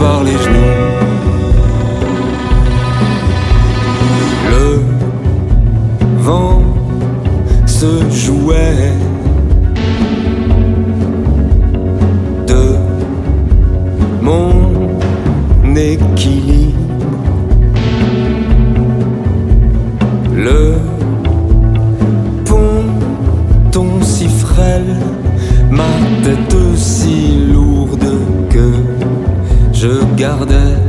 par les genoux. Le vent se jouait de mon équilibre. Le ponton si frêle, ma tête aussi